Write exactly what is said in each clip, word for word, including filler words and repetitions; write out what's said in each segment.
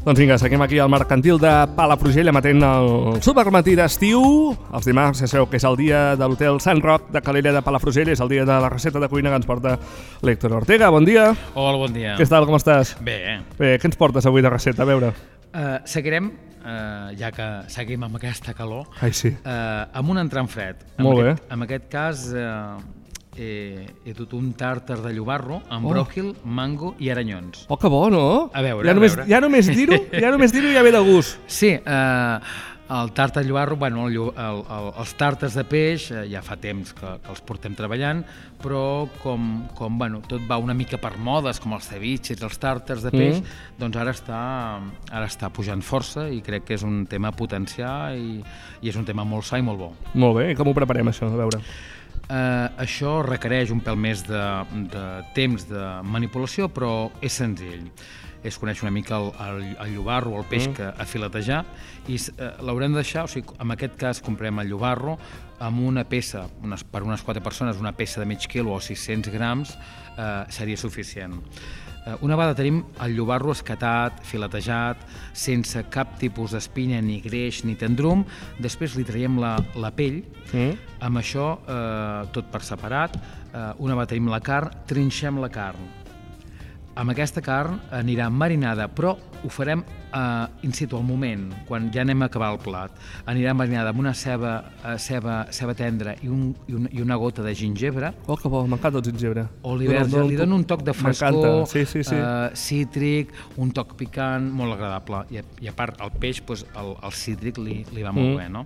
Doncs vinga, seguim aquí al mercantil de Palafrugell emetent el supermatí d'estiu. Els dimarts, ja sabeu que és el dia de l'hotel Sant Roc de Calella de Palafrugell, és el dia de la recepta de cuina que ens porta l'Héctor Ortega. Bon dia. Hola, bon dia. Què tal, com estàs? Bé. Bé, què ens portes avui de recepta? A veure. Uh, seguirem, uh, ja que seguim amb aquesta calor, Ai, sí. uh, amb un entrant fred. Molt en bé. Aquest, en aquest cas, uh, he, he dut un tàrtar de llobarro amb Oh. bròquil, mango i aranyons. Oh, que bo, no? A veure, ja a només, veure. Ja només dir-ho ja, només dir ja ve de gust. Sí, uh, el tàrtar de llobarro, bueno, el, el, el, els tàrtars de peix, uh, ja fa temps que, que els portem treballant, però com, com bueno, tot va una mica per modes, com els ceviches, els tàrtars de peix, mm. doncs ara està, ara està pujant força i crec que és un tema a potenciar i, i és un tema molt sa i molt bo. Molt bé, i com ho preparem això? A veure. Uh, això requereix un pèl més de, de temps de manipulació, però és senzill. És conèixer una mica el, el, el llobarro o el peix mm. que a filetejar i uh, l'haurem de deixar, o sigui, en aquest cas comprem el llobarro amb una peça, unes, per unes quatre persones, una peça de mig quilo o sis-cents grams uh, seria suficient. Uh, una vegada tenim el llobarro escatat, filetejat, sense cap tipus d'espinya, ni greix, ni tendrum, després li traiem la, la pell, mm. amb això eh, tot per separat, eh, una vegada tenim la carn, trinxem la carn. Amb aquesta carn anirà marinada, però ho farem eh, in situ al moment, quan ja anem a acabar el plat. Anirà marinada amb una ceba, eh, ceba, ceba tendra i, un, i, un, i una gota de gingebre. Oh, que bo, m'encanta el gingebre. Oli verge, li dona un toc de frescor, sí, sí, sí. Eh, cítric, un toc picant, molt agradable. I, i a part, el peix, doncs, el, el cítric li, li va molt mm. bé, no?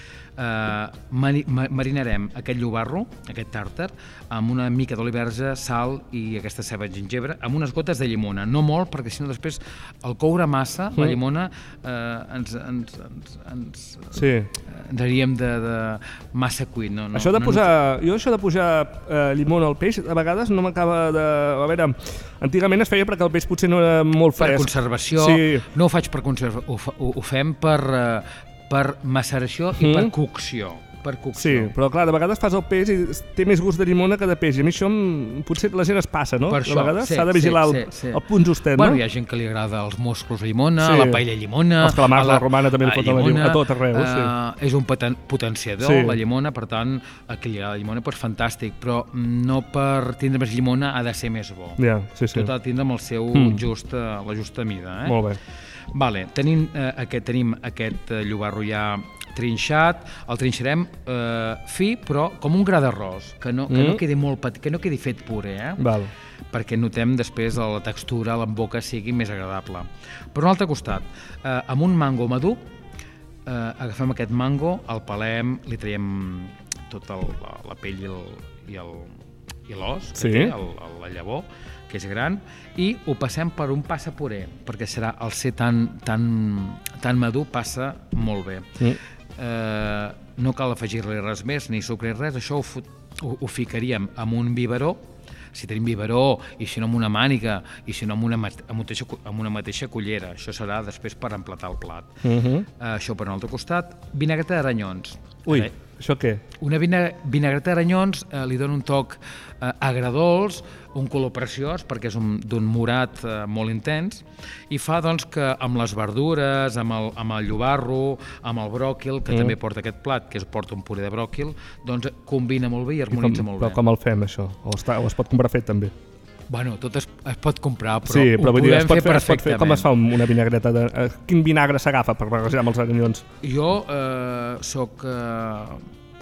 Uh, mari, ma, marinarem aquest llobarro, aquest tàrtar, amb una mica d'oli verge, sal i aquesta ceba de gingebre, amb unes gotes de llimona, no molt, perquè si no després el coure massa, mm. la llimona, uh, ens, ens, ens, ens, sí. ens haríem de, de massa cuit. No, no, això de no, posar, no... Jo això de posar uh, llimona al peix, a vegades no m'acaba de... A veure, antigament es feia perquè el peix potser no era molt fresc. Per conservació, sí. No ho faig per conservació, ho, ho, ho fem per... Uh, per maceració i mm. per cocció. Per cocció. Sí, però clar, de vegades fas el peix i té més gust de llimona que de peix. I a mi això potser la gent es passa, no? Per això, de vegades sí, s'ha de vigilar sí, el, sí, sí. el punt justet, bueno, no? Hi ha gent que li agrada els musclos de llimona, sí. la paella de llimona... Els calamars a la romana també el foten a, llimona, a tot arreu, uh, sí. És un poten potenciador, sí. La llimona, per tant, a qui li agrada la llimona, doncs fantàstic, però no per tindre més llimona ha de ser més bo. Ja, sí, sí. Tot ha de tindre amb el seu mm. just, la justa mida. Eh? Molt bé. Vale, tenim, eh, aquest, tenim aquest eh, llobarro ja trinxat, el trinxarem eh, fi, però com un gra d'arròs, que, no, que, mm. no quedi molt petit, que no quedi fet puré, eh? Val. Perquè notem després la textura, la boca sigui més agradable. Per un altre costat, eh, amb un mango madur, eh, agafem aquest mango, el pelem, li traiem tota la, la pell i el, i el, i l'os, sí. que té, el, el, la llavor, que és gran, i ho passem per un passapuré, perquè serà el ser tan, tan, tan madur passa molt bé. Mm. Eh, no cal afegir-li res més, ni sucre res, això ho, ho, ho ficaríem amb un biberó, si tenim biberó, i si no amb una màniga, i si no amb una, amb mateixa, amb una mateixa cullera. Això serà després per emplatar el plat. Uh -huh. eh, això per un altre costat. Vinagreta d'aranyons. Ui, eh, això què? Una vinagreta d'aranyons eh, li dona un toc eh, agredolç, un color preciós, perquè és d'un morat eh, molt intens, i fa doncs, que amb les verdures, amb el, amb el llobarro, amb el bròquil, que mm. també porta aquest plat, que es porta un puré de bròquil, doncs combina molt bé i harmonitza I com, molt bé. Però com el fem, això? O, està, o es pot comprar fet, també? Bueno, tot es, es pot comprar, però, sí, però ho podem dir, es pot fer fer, perfectament. Es pot fer, com es fa una vinagreta? De, uh, quin vinagre s'agafa per barrejar amb els aranyons? Jo eh, soc eh,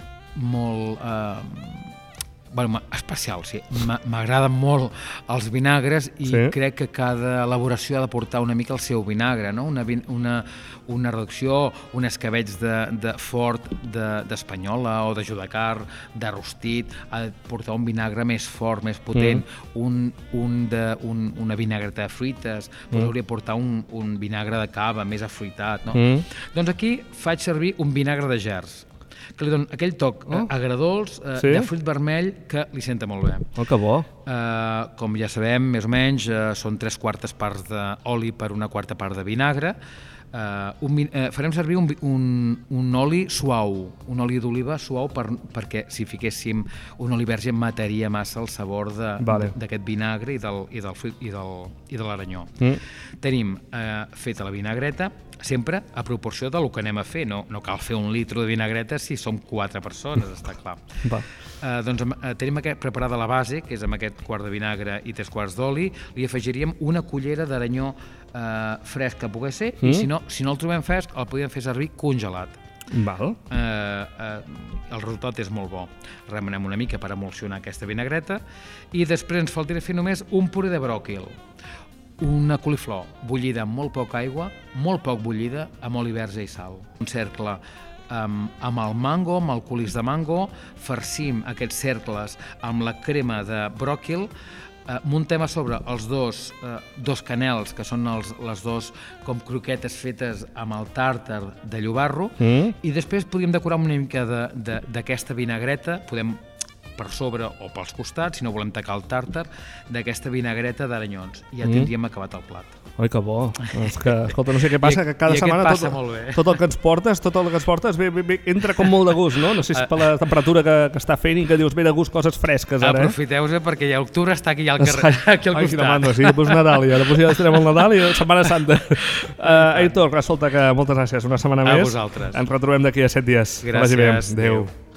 molt... Eh, bueno, especial, sí. M'agraden molt els vinagres i sí. Crec que cada elaboració ha de portar una mica el seu vinagre, no? Una, una, una reducció, un escabetx de, de fort d'espanyola de, o de judacar, de rostit, ha de portar un vinagre més fort, més potent, mm. un, un de, un, una vinagreta de fruites, mm. doncs hauria de portar un, un vinagre de cava més afruitat, no? Mm. Doncs aquí faig servir un vinagre de gerds, que li dona aquell toc oh. agredolç, eh, sí? de fruit vermell, que li senta molt bé. Oh, que bo! Eh, com ja sabem, més o menys, eh, són tres quartes parts d'oli per una quarta part de vinagre. Uh, un, uh, farem servir un, un, un oli suau, un oli d'oliva suau per, perquè si fiquéssim un oli verge mataria massa el sabor d'aquest vale. vinagre i, del, i, del, i, del, i de l'aranyó. Mm. Tenim uh, feta la vinagreta, sempre a proporció del que anem a fer. No, no cal fer un litre de vinagreta si som quatre persones, està clar. Va. Uh, doncs uh, tenim aquest, preparada la base, que és amb aquest quart de vinagre i tres quarts d'oli, li afegiríem una cullera d'aranyó uh, fresc que pogués ser, mm. i si no, si no el trobem fresc, el podríem fer servir congelat. Val. Uh, uh, el resultat és molt bo. Remenem una mica per emulsionar aquesta vinagreta i després ens faltaria fer només un puré de bròquil, una coliflor bullida amb molt poca aigua, molt poc bullida, amb oli verge i sal. Un cercle amb, amb el mango, amb el colís de mango, farcim aquests cercles amb la crema de bròquil, eh, muntem a sobre els dos, eh, dos canels, que són els, les dos com croquetes fetes amb el tàrtar de llobarro, mm. i després podríem decorar una mica d'aquesta vinagreta, podem per sobre o pels costats, si no volem tacar el tàrtar, d'aquesta vinagreta d'aranyons. I ja mm. tindríem acabat el plat. Oi, que bo. És que, escolta, no sé què passa, que cada setmana tot, tot el que ens portes, tot el que ens portes ve, ve, ve, entra com molt de gust, no? No sé si és per la temperatura que, que està fent i que dius ve de gust coses fresques ara. Aprofiteu-se perquè ja l'octubre està aquí al carrer, aquí al costat. Ai, demanda, sí, doncs Nadal, i ara doncs ja estarem al Nadal i Setmana Santa. Uh, Heitor, escolta, que moltes gràcies. Una setmana a més. Vosaltres. Ens retrobem d'aquí a set dies. Gràcies. Adéu.